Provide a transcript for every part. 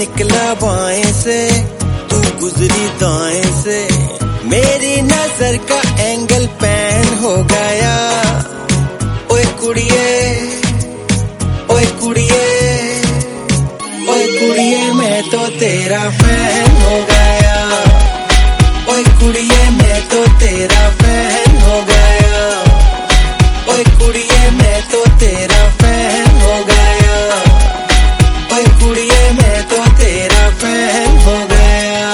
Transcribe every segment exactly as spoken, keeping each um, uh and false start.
निकला बाएं से, तू गुजरी दाएं से, मेरी नजर का एंगल पैन हो गया। ओए कुड़िए, ओए कुड़िए, ओए कुड़िए मैं तो तेरा फैन हो गया। ओए कुड़िए मैं तो तेरा फैन हो गया। ओए कुड़िए मैं तो तेरा फैन हो गया। ओए कुड़िए मैं तो तेरा फैन हो गया।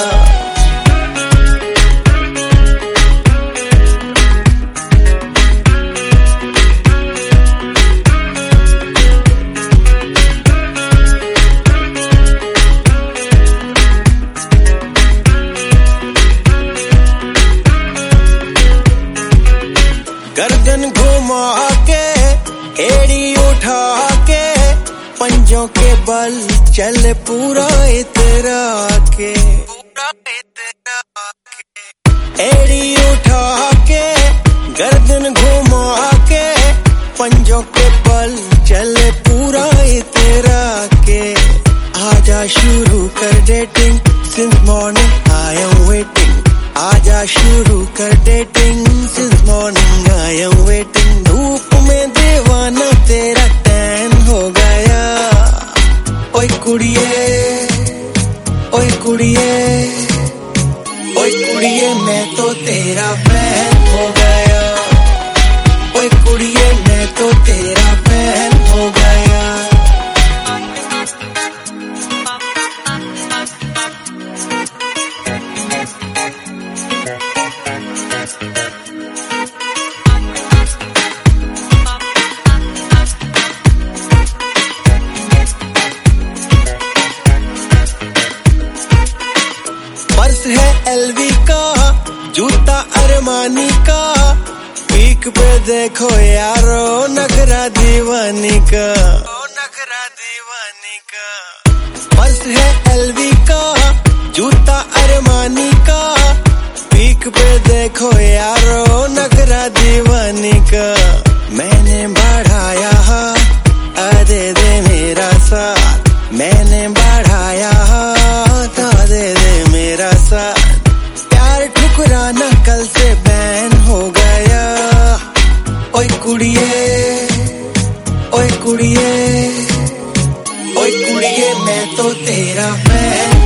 गर्दन घुमा के, एड़ी उठा के, पंजों के बल चल पूरा इतरा के, एड़ी उठा के, गर्दन घुमा के, पंजों के बल चल पूरा इतरा के। आजा शुरू कर dating, since morning I am waiting. आजा शुरू कर dating, since morning I am waiting. धूप में दीवाना तेरा टैन हो गया। ओए कुड़िए, ओए कुड़िए, ओए कुड़िए मैं तो तेरा फैन हो गया। ओए कुड़िए मैं तो तेरा फैन हो गया। पर्स है एलवी का, जूता अरमानी का, पीक पे देखो यारो नखरा दीवानी का, नखरा दीवानी का। पर्स है एलवी का, जूता अरमानी का, पीक पे देखो यारो नखरा दीवानी का। मैंने बढ़ाया अरे दे मेरा साथ, मैंने बढ़ाया था दे दे मेरा साथ। प्यार ठुकराना कल से बैन हो गया। ओए कुड़िए, ओए कुड़िए, ओए कुड़िए मैं तो तेरा फैन